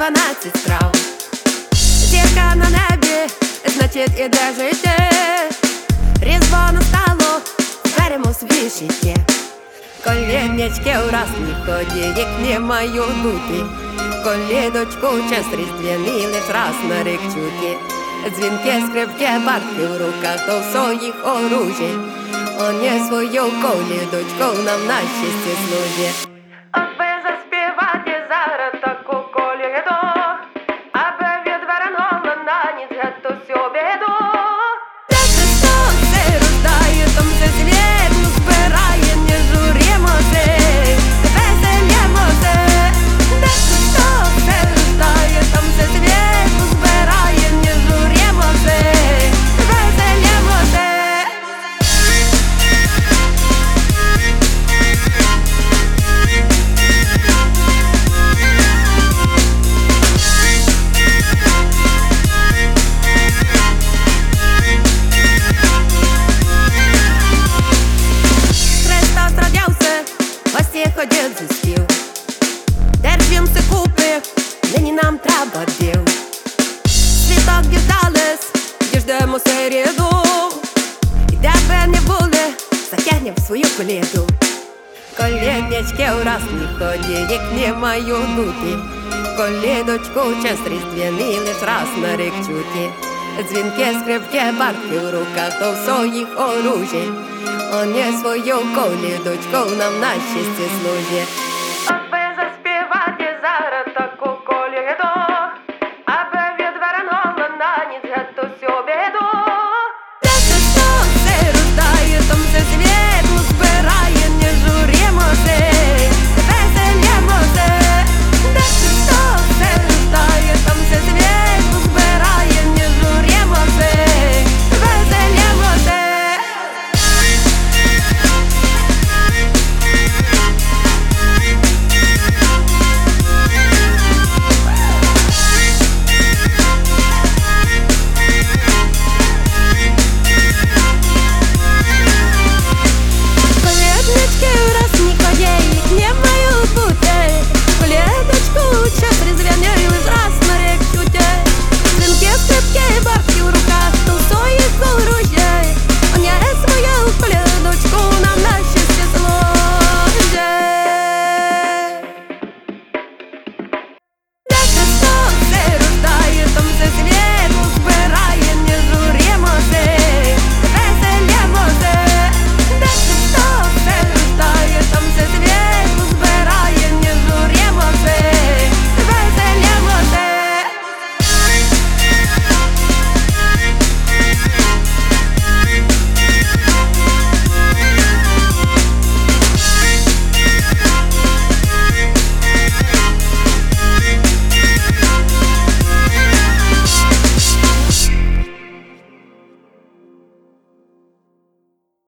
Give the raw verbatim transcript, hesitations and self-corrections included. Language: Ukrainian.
дванадцять страв. Зірка на небі, значить іде життя. Різдво настало, беремо свої щиті. Колінечки у разні ході, їх не маю дути. Колідочку час різдвяний лиш раз на рік чути. Дзвінки, скрипки, барки в руках, то в своїх оружі. Они свою колідочку нам на щастя служить. От би заспівати зараз таку коліду, аби відвернула на ніч геть усю біду. Де Христос се рождає, там се світ збирає, не журімося, веселімося. Де Христос се рождає, там се світ збирає, не журімося, веселімося. Ходять за стіл, держимся купи, нині нам треба діл. Світок діждались, діждемо середу. І де би не були, затягнем свою коліду. Коліднячки у разні ході, їх не маю дути. Колідочку час різдвяний лиш раз на рік чути. Дзвінки, скрипки, барки в руках, то в своїх оружі. Они свою колідочку нам на щастя служить.